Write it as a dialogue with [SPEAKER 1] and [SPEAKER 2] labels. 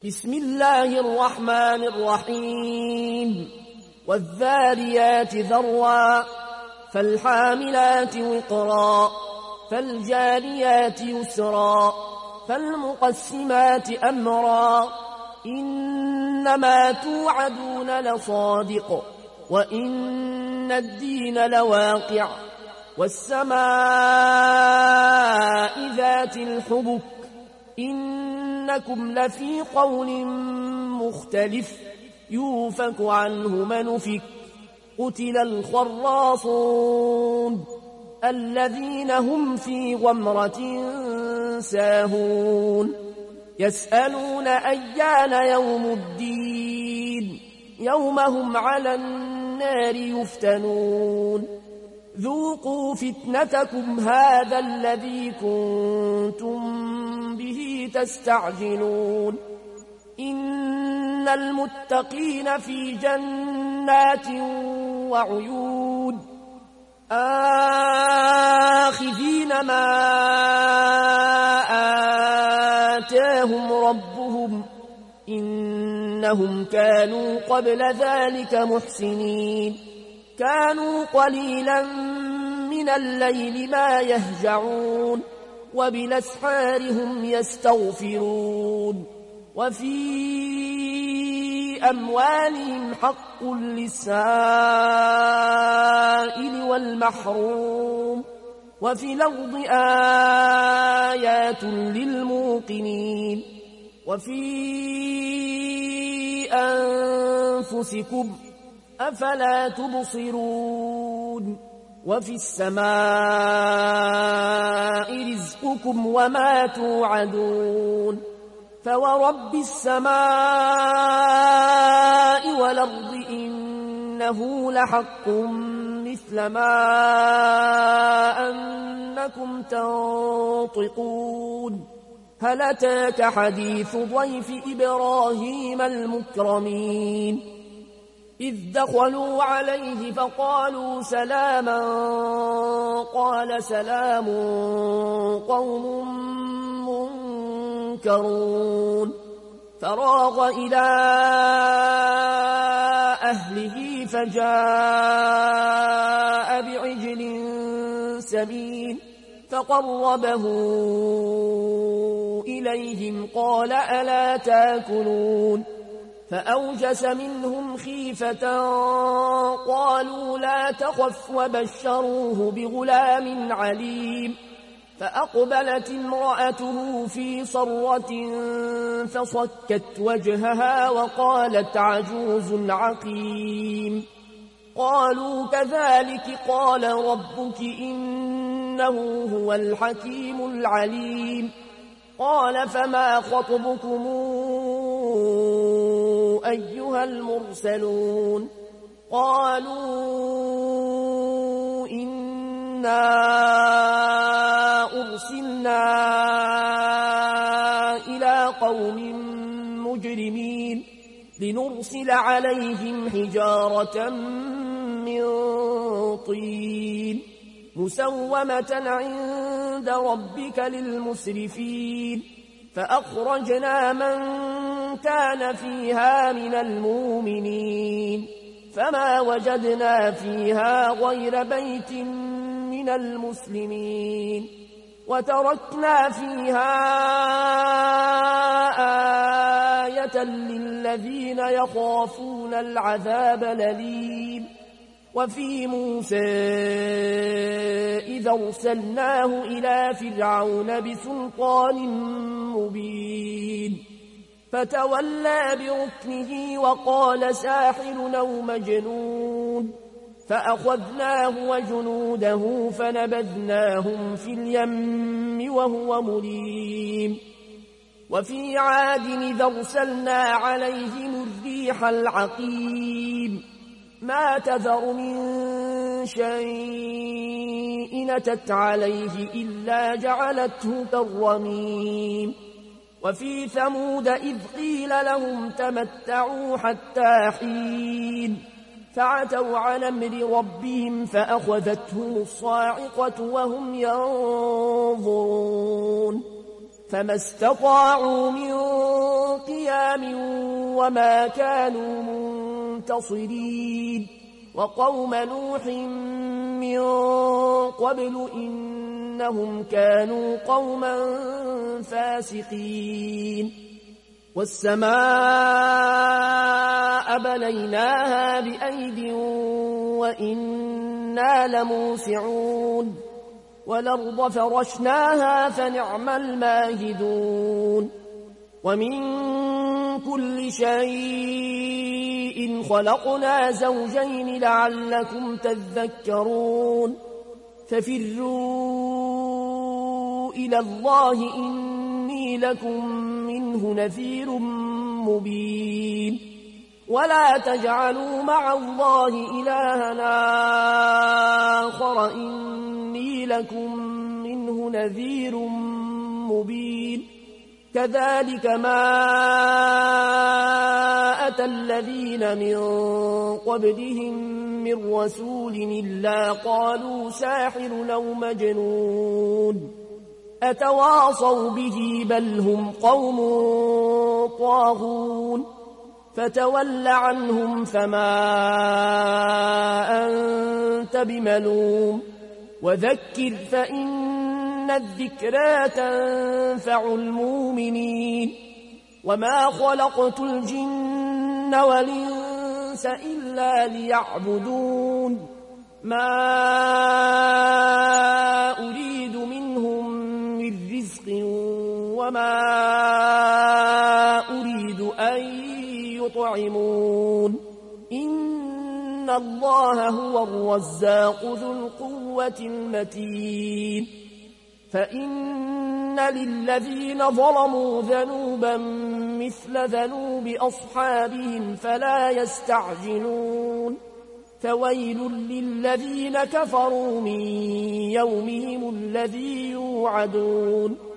[SPEAKER 1] بسم الله الرحمن الرحيم والذاريات ذروا فالحاملات وقرا فالجاريات يسرا فالمقسمات أمرا إنما توعدون لصادق وإن الدين لواقع والسماء ذات الحبك إنكم لفي قول مختلف يوفك عنه من أفك قتل الخراصون الذين هم في غمرة ساهون يسألون أيان يوم الدين يوم هم على النار يفتنون ذوقوا فتنتكم هذا الذي كنتم به تستعجلون إن المتقين في جنات وعيون آخذين ما آتاهم ربهم إنهم كانوا قبل ذلك محسنين كانوا قليلا من الليل ما يهجعون وبالأسحار هم يستغفرون وفي أموالهم حق للسائل والمحروم وفي الأرض آيات للموقنين وفي أنفسكم أفلا تبصرون وفي السماء رزقكم وما توعدون فورب السماء والأرض إنه لحق مثل ما أنكم تنطقون هل أتاك حديث ضيف إبراهيم المكرمين إذ دخلوا عليه فقالوا سلاما قال سلام قوم منكرون فراغ إلى أهله فجاء بعجل سمين فقربه إليهم قال ألا تاكلون فأوجس منهم خيفة قالوا لا تخف وبشروه بغلام عليم فأقبلت امرأته في صرة فصكت وجهها وقالت عجوز عقيم قالوا كذلك قال ربك إنه هو الحكيم العليم قال فما خطبكم أيها المرسلون قالوا إنا أرسلنا إلى قوم مجرمين لنرسل عليهم حجارة من طين مسومة عند ربك للمسرفين فأخرجنا من كان فيها من المؤمنين فما وجدنا فيها غير بيت من المسلمين وتركنا فيها آية للذين يخافون العذاب الأليم وفي موسى إذا أرسلناه إلى فرعون بسلطان مبين فتولى بركنه وقال ساحر أو مجنون فأخذناه وجنوده فنبذناهم في اليم وهو مليم وفي عاد إذا أرسلنا عليهم الريح العقيم ما تذر من شيء أتت عليه إلا جعلته كالرميم وفي ثمود إذ قيل لهم تمتعوا حتى حين فعتوا عن أمر ربهم فأخذتهم الصاعقة وهم ينظرون فما استطاعوا من قيام وما كانوا منتصرين وقوم نوح من قبل إنهم كانوا قوما فاسقين والسماء بنيناها بأيد وإنا لموسعون والأرض فرشناها فنعم الماهدون ومن كل شيء خلقنا زوجين لعلكم تذكرون ففروا إلى الله إني لكم منه نذير مبين ولا تجعلوا مع الله إلهنا آخر إني لكم منه نذير مبين كذلك ما أتى الذين من قبلهم من رسول إلا قالوا ساحر أو مجنون أتواصوا به بل هم قوم طاغون فتول عنهم فما أنت بملوم وذكر فإن الذكرى تنفع المؤمنين وما خلقت الجن والإنس إلا ليعبدون ما أريد منهم من رزق وما أريد أن يطعمون إن الله هو الرزاق ذو القوة المتين فإن للذين ظلموا ذنوبا مثل ذنوب أصحابهم فلا يستعجلون فويل للذين كفروا من يومهم الذي يوعدون